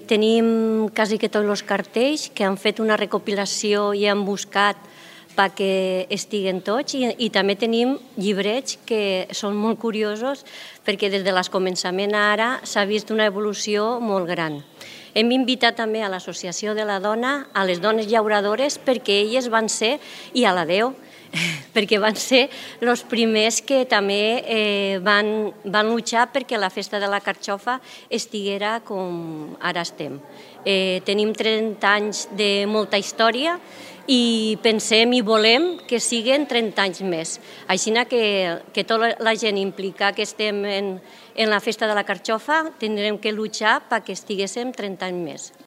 Tenim quasi que tots els cartells que han fet una recopilació i han buscat perquè estiguen tots i també tenim llibrets que són molt curiosos perquè des de l'escomençament a ara s'ha vist una evolució molt gran. Hem invitat també a l'Associació de la Dona, a les dones llauradores, perquè elles van ser, i a la Déu, perquè van ser els primers que també van luchar perquè la festa de la carxofa estiguera com ara estem. Tenim 30 anys de molta història i pensem i volem que siguin 30 anys més. Així que tota la gent implicada que estem en la festa de la carxofa tindrem que luchar perquè estiguéssim 30 anys més.